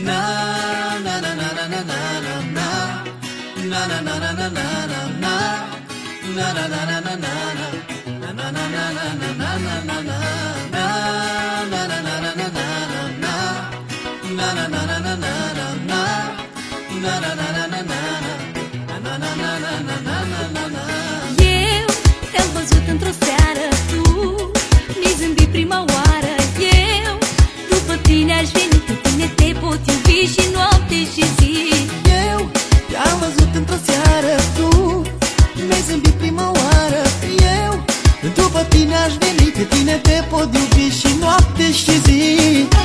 Eu te-am văzut într-o seară, tu mi-ai zâmbit prima oară. Eu după tine aș veni, cu tine te pot iubi și noapte și zi. Eu te-am văzut într-o seară, tu mi-ai zâmbit prima oară. Eu după tine aș veni, cu tine te pot iubi și noapte și zi.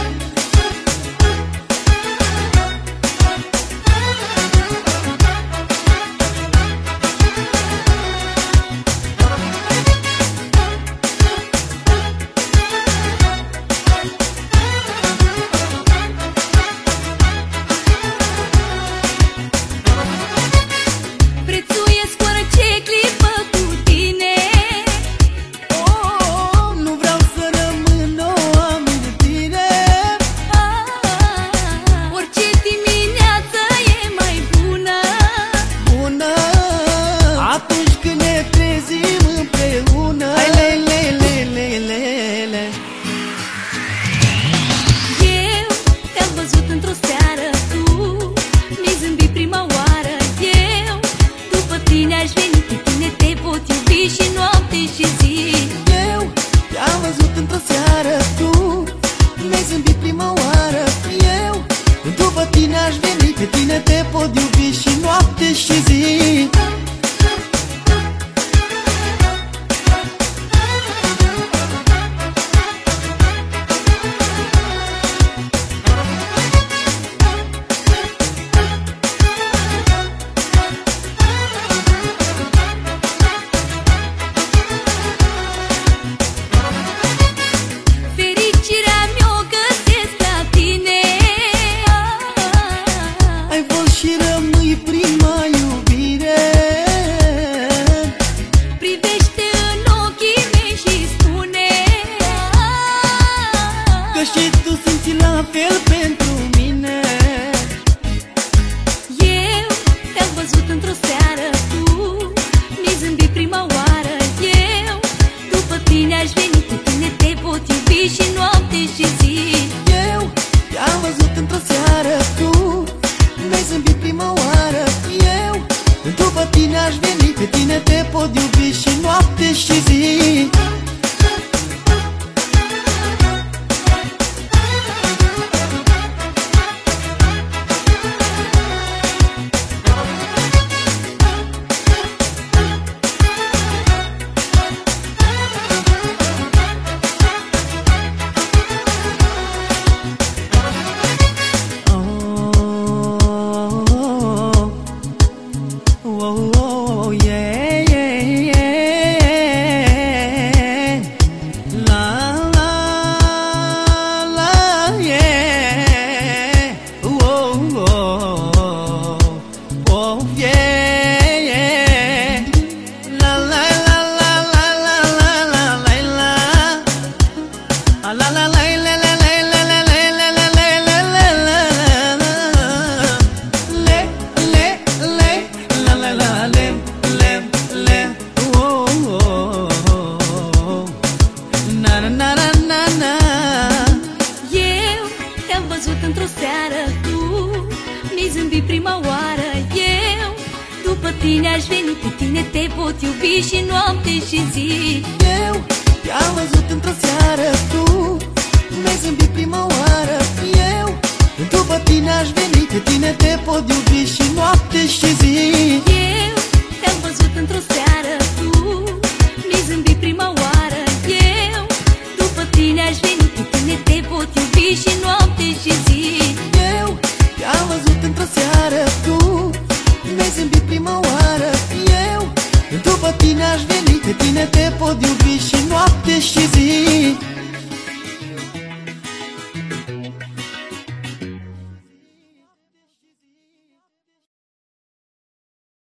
Și noapte și zi. Eu te-am văzut într-o seară, tu mi-ai zâmbit prima oară. Eu după tine aș veni, pe tine te pot iubi și noapte și zi. Și rămâi prima iubire. Privește în ochii mei și spune că și tu simți la fel pentru mine. Eu te-am văzut într-o seară, tu mi-ai zâmbit prima oară. Eu după tine aș veni, cu tine te pot iubi și noapte și zi. Eu te-am văzut într-o seară, tu mi-ai zâmbit prima oară. Eu după tine aș veni, pe tine te pot iubi și noapte și zi. Oh, yeah, yeah, yeah. La, la, la, yeah. Oh, oh, oh, yeah, yeah. La, la, la, la, la, la, la, la, la, la. La, la, la, la, la, la, la, la, la, la, la, la, la, la. Le, le, le. La la la lem, lem, lem, oh, oh, oh. Na na na na na na. Eu te-am văzut într-o seară, tu mi-ai zâmbit prima oară. Eu după tine aș veni, pe tine te pot iubi și noapte și zi. Eu te-am văzut într-o seară, tu mi-ai zâmbit prima oară. Eu după tine aș veni, pe tine te pot iubi și noapte și zi. Eu te-am văzut într-o seară, tu mi-ai zâmbit prima oară. Eu după tine aș veni, pe tine te pot iubi și noapte și zi. Eu te-am văzut într-o seară, tu mi-ai zâmbit prima oară. Eu după tine aș veni, pe tine te pot iubi și noapte și zi.